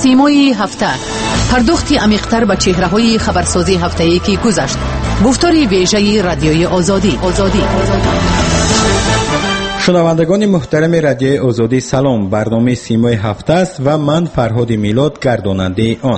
سیمای هفته، پرداختی عمیق‌تر به چهره‌های خبرسازی هفته‌ای که گذشت. گفتار ویژه رادیوی آزادی. شنوندگان محترم رادیوی آزادی سلام. برنامه سیمای هفته است و من فرهاد میلاد گرداننده آن.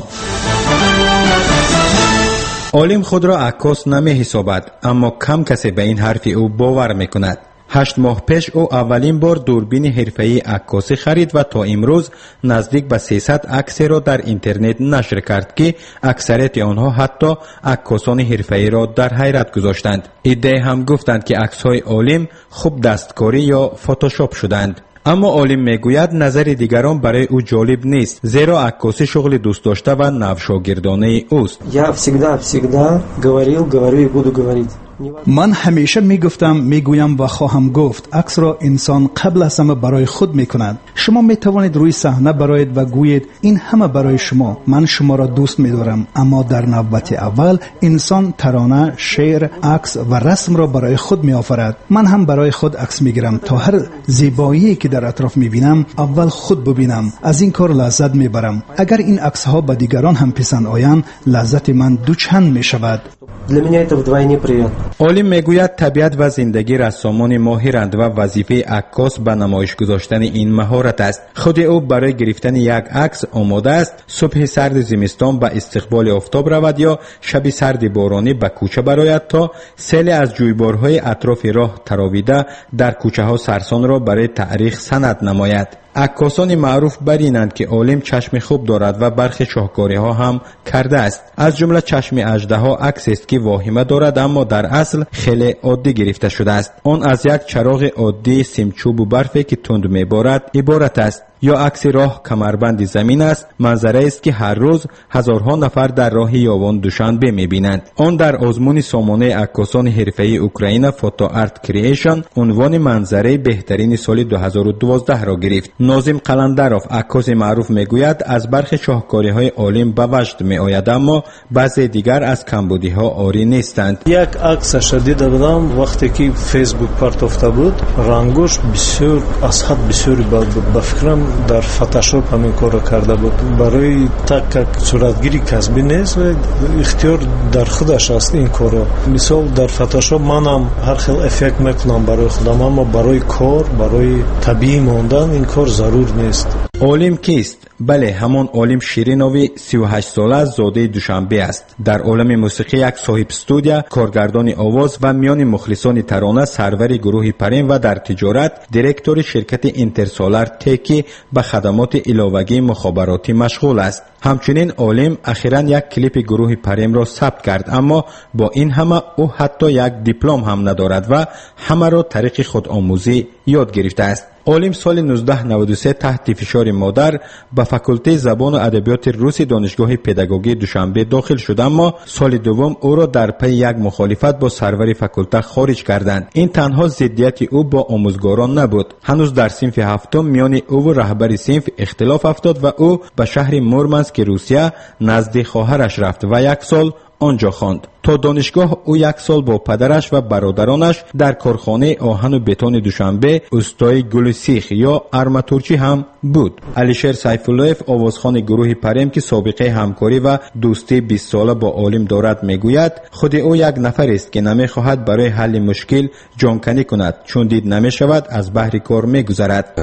عالم خود را عکاس نمی حسابد، اما کم کسی به این حرف او باور میکند. 8 ماه پیش او اولین بار دوربین حرفه‌ای عکاسی خرید و تا امروز نزدیک به 300 عکس را در اینترنت نشر کرد که اکثریت آنها حتی عکاسان حرفه‌ای را در حیرت گذاشتند. عده‌ای هم گفتند که عکس‌های عالم خوب دستکاری یا فتوشاپ شدند. اما عالم میگوید نظر دیگران برای او جالب نیست، زیرا عکاسی شغل دوست داشته و نوشاگردانه اوست. Я всегда говорю и буду говорить. من همیشه میگویم و خواهم گفت عکس را انسان قبل از همه برای خود میکند. شما میتوانید روی صحنه برآیید و گویید این همه برای شما، من شما را دوست میدارم، اما در نوبت اول انسان ترانه، شعر، عکس و رسم را برای خود میآفرد. من هم برای خود عکس میگیرم تا هر زیبایی که در اطراف میبینم اول خود ببینم. از این کار لذت میبرم. اگر این عکس ها به دیگران هم پسند آیند، لذت من دوچند میشود. Для меня это вдвойне приятно. عالم میگوید طبیعت و زندگی رسامان ماهرند و وظیفه عکاس به نمایش گذاشتن این مهارت است. خود او برای گرفتن یک عکس آماده است. صبح سرد زمستان به استقبال آفتاب رود یا شب سرد بارانی به کوچه برآید تا سیل از جویبارهای اطراف راه تراویده در کوچه ها سرسان را برای تاریخ سند نماید. عکاسان معروف بر اینند که عالم چشم خوب دارد و برخی شاهکاری ها هم کرده است. از جمله چشم اژدها عکسی است که واهمه دارد، اما در اصل خیلی عادی گرفته شده است. آن از یک چراغ عادی سیمچوب و برفی که تند میبارد عبارت است. یا عکس راه کمربند زمین است، منظره است که هر روز هزارها نفر در راه یاوان دوشنبه میبینند. آن در آزمون سامانه عکاسان حرفه‌ای اوکراین فوتو آرت کریشن عنوان منظره بهترین سال 2012 را گرفت. ناظم قلندروف عکاس معروف میگوید از برخی شاهکاری‌های عالم به وجد میآید، اما بعضی دیگر از کمبودی‌ها عاری نیستند. یک عکسش دیده بودم وقتی که فیسبوک پارت بود، رنگش بسیار از حد بسیار با فکرم در فتوشاپ همین کارو کرده بود. برای تک صورتگیری کسبی نیست و اختیار در خودش است این کارو. مثال در فتوشاپ منم هر خیل افکت میکنم برای خودم، اما برای کار، برای طبیعی ماندن این کار ضرور نیست. عالم کیست؟ بله، همون عالم شیرینوی 38 ساله زاده دوشنبه است. در عالم موسیقی یک صاحب استودیو، کارگردان آواز و میان مخلصان ترانه، سرور گروه پریم و در تجارت دیرکتور شرکت اینترسولار تکی به خدمات علاوگی مخابراتی مشغول است. همچنین عالم اخیراً یک کلیپ گروه پریم را ثبت کرد، اما با این همه او حتی یک دیپلم هم ندارد و همه را طریق خودآموزی یاد گرفته است. عالم سال 1993 تحت فشار مادر به فاکولته زبان و ادبیات روسی دانشگاه پداگوژی دوشنبه داخل شد، اما سال دوم او را در پی یک مخالفت با سرور فاکولته خارج کردند. این تنها ضدیت او با آموزگاران نبود. هنوز در صنف هفتم میان او و رهبر صنف اختلاف افتاد و او به شهر مورمنسک روسیه نزد خواهرش رفت و یک سال آنجا خواند. تا دانشگاه او یک سال با پدرش و برادرانش در کارخانه آهن و بتون دوشنبه استای گلسیخ یا ارماتورچی هم بود. علیشیر سیف‌الله‌یف آوازخوان گروه پریم که سابقه همکاری و دوستی 20 ساله با عالم دارد میگوید خود او یک نفر است که نمیخواهد برای حل مشکل جانکنی کند، چون دید نمیشود از بحر کار میگذرد.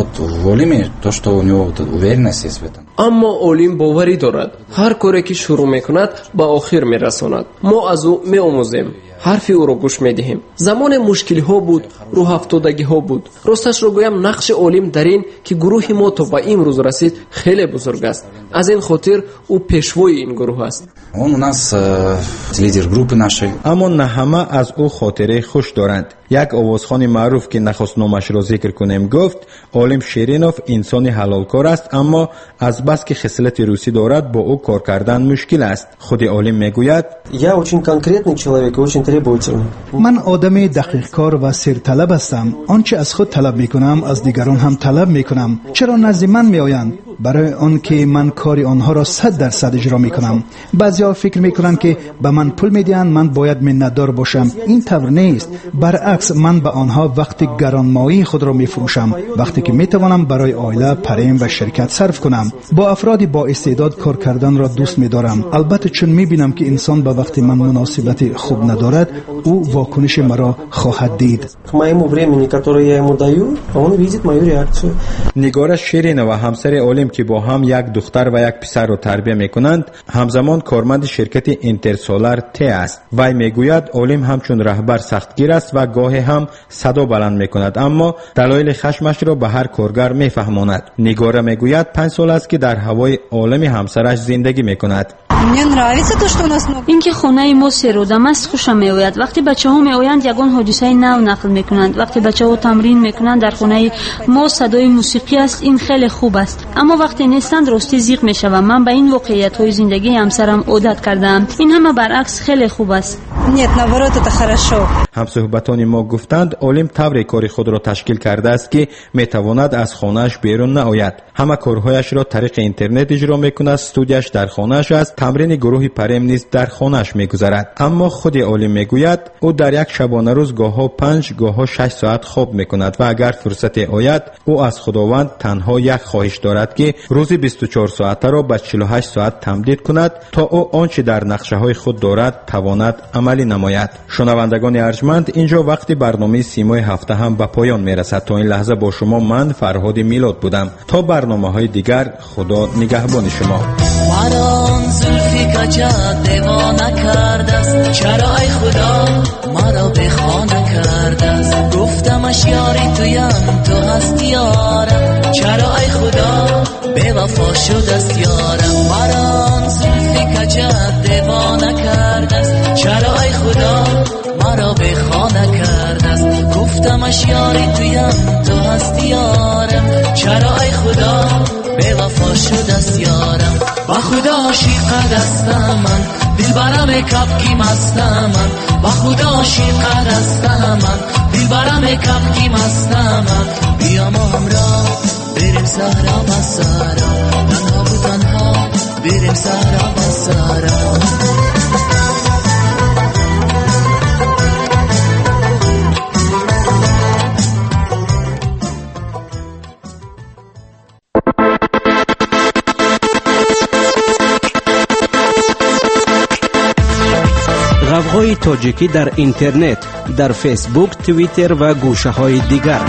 اما عالم باوری دارد هر کاری که شروع میکند به آخر میرساند. ما از او میآموزیم، حرف او را گوش میدهیم. زمان مشکلی ها بود، روح افتادگی ها بود. راستش را گویم نقش عالم در این که گروه ما تا به امروز رسید خیلی بزرگ است. از این خاطر او پیشوای این گروه است. اما نه همه از او خاطره خوش دارند. یک آوازخوان معروف که نخست نامش را ذکر کنیم گفت عالم شیرینوف انسان حلالکار است، اما از بس که خصلت روسی دارد با او کار کردن مشکل است. خود عالم میگوید من آدم دقیق کار و سرطلب هستم. آنچه از خود طلب میکنم از دیگران هم طلب میکنم. چرا نزد من میآیند؟ برای آن که من کار آنها را 100% اجرا میکنم. بعضیا فکر میکنن که به من پول میدن من باید منتدار باشم. این طور نیست. برعکس من به آنها وقت گرانمایه خود را میفروشم، وقتی که میتوانم برای عائله، پریم و شرکت صرف کنم. با افرادی با استعداد کار کردن را دوست می‌دارم. البته چون می‌بینم که انسان به وقتی من مناسبت خوب ندارد، او واکنش مرا خواهد دید. نگار شیرین و همسر عالم که با هم یک دختر و یک پسر را تربیت می‌کنند، همزمان کارمند شرکت اینترسولار ت است. وی میگوید عالم همچون رهبر سختگیر است و گاهی هم صدا بلند می‌کند، اما دلایل خشمش را به هر کارگر می‌فهماند. نگار میگوید 5 سال است که در هوای عالم همسرش زندگی می‌کند. اینکه خانه ما سرودم است خوشم میآید. وقتی بچه‌ها میآیند یگان حادثه نو نقل میکنند. وقتی بچه‌ها تمرین میکنند در خانه ما صدای موسیقی است. این خیلی خوب است. اما وقتی نیستند راستی زیغ میشوم. من به این واقعیت‌های زندگی همسرم عادت کردم. این همه برعکس خیلی خوب است. همصحبتان ما گفتند عالم طور کاری خود را تشکیل کرده است که میتواند از خانه‌اش بیرون نآید. همه کارهایش را طریق اینترنت اجرا میکند. استودیوش در خانه‌اش است. تمرین گروه پریم نیز در خانه‌اش میگذرد. اما خود عالم میگوید او در یک شبانه روز گاه‌ها 5 گاه‌ها 6 ساعت خواب میکند و اگر فرصت آید او از خداوند تنها یک خواهش دارد که روزی 24 ساعته را به 48 ساعت تمدید کند تا او آنچه در نقشه‌های خود دارد تواند عملی نماید. شنوندگان ارجمند، اینجا وقتی برنامه سیمای هفته هم به پایان میرسد. تا این لحظه با شما من فرهاد میلاد بودم. تا برنامه‌های دیگر خدا نگهبان شما. کجا دیوانه کرده است، چرا ای خدا مرا به خانه کرده است. گفتمش یاری تویم تو هستی یارم، چرا ای خدا به وفا شده است یارم. مرا زلفی کجا دیوانه کرده است، چرا ای خدا مرا به خانه کرده است. گفتمش یاری تویم تو هستی یارم، چرا ای خدا به وفا شده است یارم. با خدا عاشق دستم من، دلبرم کبکی مستم من. با خدا عاشق دستم من، دلبرم کبکی مستم من. بیا ما همراه بریم صحرا و سارا، تنها و تنها بریم صحرا و سارا. غوغای تاجیکی در اینترنت، در فیسبوک، توییتر و گوشه‌های دیگر.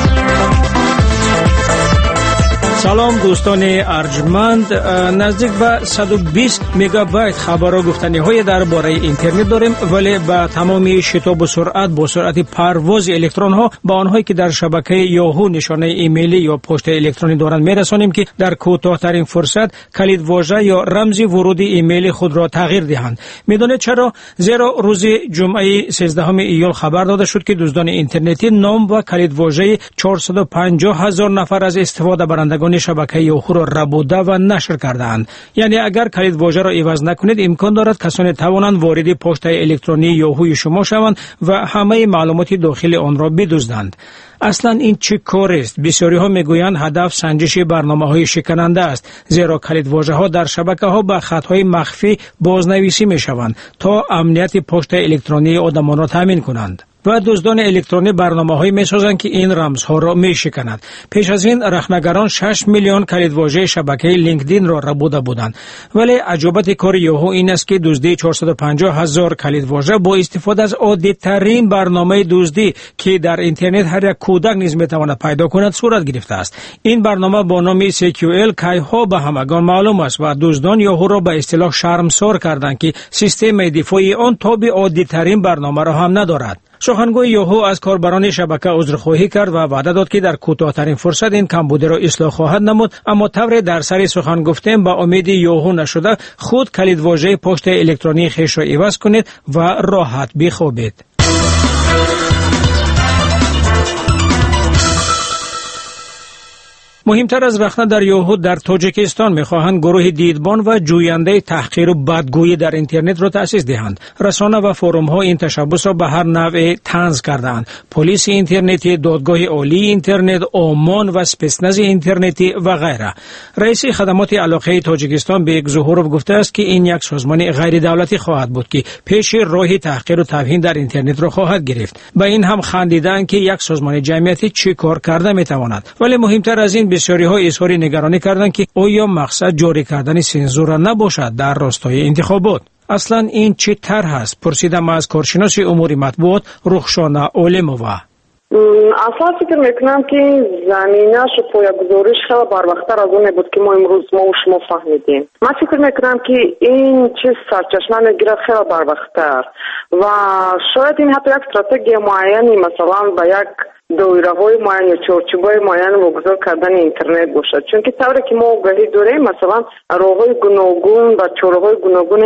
سلام دوستان ارجمند، نزدیک به 120 مگابایت خبر و گفتنی های درباره اینترنت داریم، ولی با تمامی شتاب و سرعت با سرعت پرواز الکترون ها با آنهایی که در شبکه یاهو نشانه ایمیلی یا پست الکترونی دارند میرسانیم که در کوتاه‌ترین فرصت کلید واژه یا رمز ورودی ایمیل خود را تغییر دهند. میدانید چرا؟ زیرا روز جمعه 13 ایول خبر داده شد که دزدان اینترنتی نام و کلید واژه 450,000 نفر از استفاده برندگان شبکه یاهو را ربوده و نشر کردند. یعنی اگر کلید واژه را عوض نکنید امکان دارد کسانی توانند وارد پست الکترونی یاهوی شما شوند و همه معلومات داخل آن را بدزدند. اصلا این چه کاری است؟ بسیاری ها میگویند هدف سنجش برنامه‌های شکننده است، زیرا کلید واژه‌ها در شبکه‌ها با خطهای مخفی بازنویسی می‌شوند تا امنیت پست الکترونی آدمان را تامین کنند. و دزدان الکترونی برنامه‌هایی می‌سازند که این رمزها را می‌شکنند. پیش از این رخنگران 6 میلیون کلیدواژه شبکه لینکدین را ربوده بودند. ولی عجوبت کار یاهو این است که دزدی 450,000 کلیدواژه با استفاده از عادی‌ترین برنامه دزدی که در اینترنت هر یک کودک نیز می‌تواند پیدا کند صورت گرفته است. این برنامه با نام SQL کی‌ها به همگان معلوم است و دزدان یاهو را به اصطلاح شرمسار کردند که سیستم دفاعی آن تاب عادی‌ترین برنامه را هم ندارد. سخنگوی یاهو از کاربران شبکه عذرخواهی کرد و وعده داد که در کوتاه‌ترین فرصت این کمبودی را اصلاح خواهد نمود، اما طور در سر سخن گفتن با امید یاهو نشده خود کلیدواژه پست الکترونی خیش را عوض کنید و راحت بخوابید. مهمتر از رفتن در یهود در تاجیکستان میخواهند گروه دیدبان و جوینده تحقیر و بدگویی در اینترنت را تأسیس دهند. رسانه و فروم ها این تشبس را به هر نوع طنز کردند. پلیس اینترنتی، دادگاه عالی اینترنت، آمان و اسپسنز اینترنتی و غیره. رئیس خدمات علاقه تاجیکستان بیگ ظهورov گفته است که این یک سازمان غیر دولتی خواهد بود که پیش راه تحقیر و توهین در اینترنت را خواهد گرفت. با این هم خندیدند که یک سازمان جمعیتی چه کار کرده میتواند. ولی مهمتر از این بسیاری ها اظهار نگرانی کردند که آیا مقصد جاری کردن سانسور نباشد در راستای انتخابات. اصلا این چه طرح است؟ پرسیدم از کارشناس امور مطبوعات رخشانه عالمووا. اصلا فکر میکنم که این زمینه‌اش و پایه‌گذاریش خیلی بروقتر از اونی بود که ما امروز ما و شما فهمیدیم. من فکر میکنم که این چیز سرچشمه میگیره خیلی بروقتر و شاید این حتی یک استراتژی معینی مثلا با یک دایره‌های معین یا چارچوب‌های معین واگذار کردن اینترنت باشد، چون که طوری که ما آگاهی داریم مثلا راه‌های گوناگون و چاره‌های گوناگون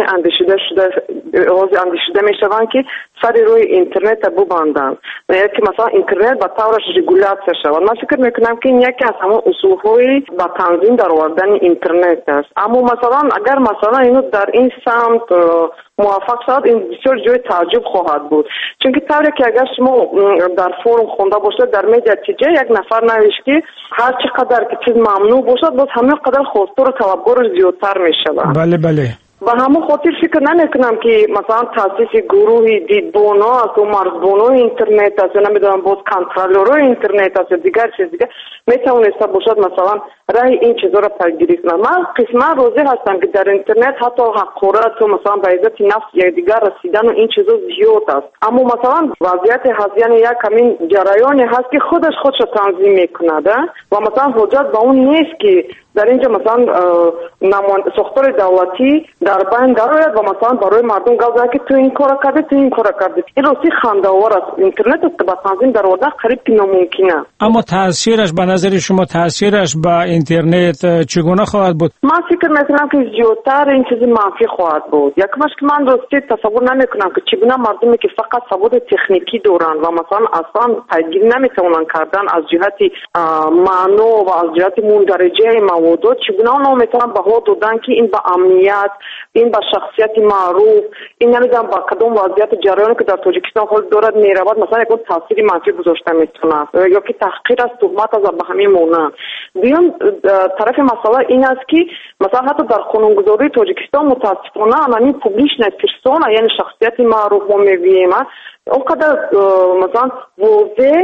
اندیشیده میشوند که سر روی اینترنت ببندند و یا که مثلا اینترنت با طورش رگولاسیون شود. من فکر میکنم که این یکی از همون اصول‌های با تنظیم در آوردن اینترنت است. اما مثلا اگر مثلا اینو در این سمت موفق شد، این بسیار جای تعجب خواهد بود، چون که طوری که اگر شما در فورم خونده باشد در مدیا تیجه یک نفر نوشت که هر چقدر که چیز ممنوع باشد باز همه قدر خواستار و طلبگارش زیادتر میشود. بله. و همون خاطر فکر نمیکنم که مثلا تاسیس گروهی دیدبانا است و مرزبانای اینترنت است، نمیدونم باز کنترلورای اینترنت است دیگر چیز دیگه میتونسته باشد مثلا راه این چیزا را پیگیری کنه. من قسما راضی هستم که در اینترنت حتی حقارت و مثلا به عزت نفس یکدیگر رسیدن و این چیزا زیاد است، اما مثلا وضعیت هزینه یک همین جریانی هست که خودش تنظیم میکنه و مثلا حجت به اون نیست که در اینجا مثلا ساختار دولتی در بین درآید و مثلا برای مردم گفته که تو این کارا کردی این راستی خنده‌آور است. اینترنت است که با تنظیم در آوردن قریب که ناممکنه. اما تاثیرش به نظر شما تاثیرش با اینترنت چگونه خواهد بود؟ من فکر میکنم که زیادتر این چیز منفی خواهد بود. یکمش که من راستی تصور نمیکنم که چگونه مردمی که فقط سواد تکنیکی دارن و مثلا اصلا پیگیری نمیتونن کردن از جهت معنا و از جهت مندرجه موضوع چگونه اونا میتونن بها دادن که این با امنیت، این با شخصیت معروف، این نمیدونم با کدوم وضعیت جریانی که در تاجیکستان حال دارد میرود مثلا یک تاثیر منفی گذاشته میتونه یا که تحقیر از تهمت از به همین مونن. بیان طرف مسئله این است که مثلا حتی در قانونگذاری تاجیکستان متاسفانه همین پوبلیش پرسونا یعنی شخصیت معروف ما میگیم اونقدر مثلا واضح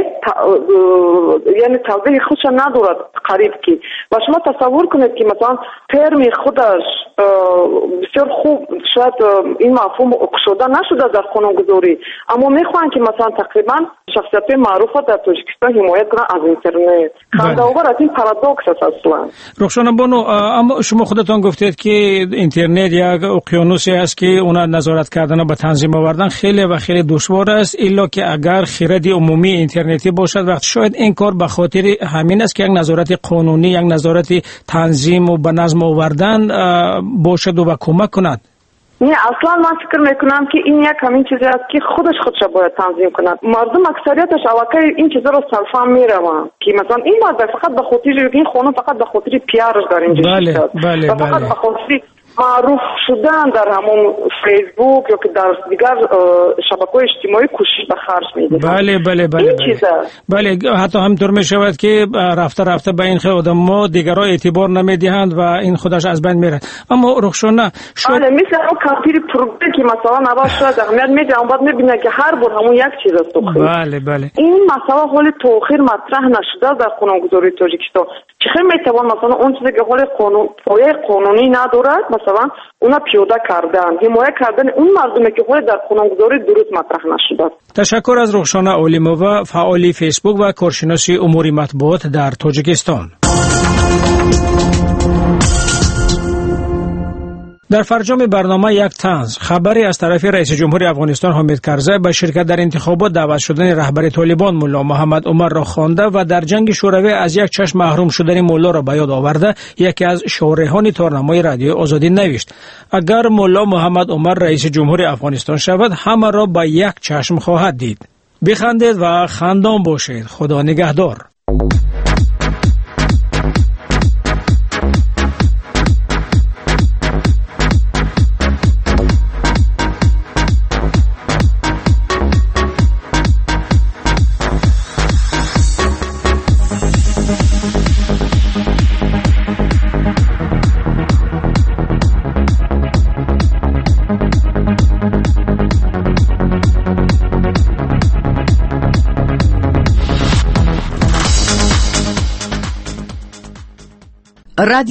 یعنی توضیح خودش ندارد قریب که و شما تصور کنید که مثلا ترم خودش بسیار خوب شاید این مفهوم اکشوده نشده در قانونگذاری، اما میخوان که مثلا تقریبا شخصیت معروف در تاجیکستان حمایت کنن از اینترنت. خنده‌آور از این پارادوکس است اصلا. رخشانه بانو، اما شما خودتان گفتید که اینترنت یک اقیانوسی است که اون نظارت کردن و به تنظیم آوردن خیلی و خیلی دشوار است، الا که اگر خرد عمومی اینترنتی باشد وقت شاید این کار به خاطر همین است که یک نظارت قانونی، یک نظارت تنظیم و به نظم آوردن باشد و کمک کند. نه اصلا من فکر میکنم که این یک همین چیزی است که خودش باید تنظیم کند. مردم اکثریتش علاقه این چیزا رو صرفا میروند که مثلا این فقط به خاطر این خانم فقط به خاطر پیارش در اینجا بله فقط به خاطر معروف شدن در همون فیسبوک یا که در دیگر شبکه‌های اجتماعی کوشش به خرج می‌دهند. بله حتی همینطور می شود که رفته به این خیلی آدم‌ها دیگرها اعتبار نمیدهند و این خودش از بین میره. اما رخشانه مثل اون کامپیوتر پروگرام که مثلا نباید شاید اهمیت میده اون بعد میبینه که هر بار همون یک چیز است. بله این مسئله حال تأخیر مطرح نشده در قانونگذاری تاجیکستان. چه میتوان مثلا اون چیزی که حال پایه قانونی ندارد مثلا اونا پیاده کردن، حمایت کردن اون مردمی که حال در قانونگذاری درست مطرح نشده. تشکر از رخشانه عالمووا، فعال فیسبوک و کارشناس امور مطبوعات در تاجیکستان. در فرجام برنامه یک طنز خبری از طرف رئیس جمهور افغانستان حامد کرزی به شرکت در انتخابات دعوت شدن رهبر طالبان ملا محمد عمر را خوانده و در جنگ شوروی از یک چشم محروم شدن ملا را به یاد آورده یکی از شارحان تارنمای رادیو آزادی نوشت اگر ملا محمد عمر رئیس جمهور افغانستان شود همه را با یک چشم خواهد دید. بخندید و خندان باشید. خدا نگهدار. رادیو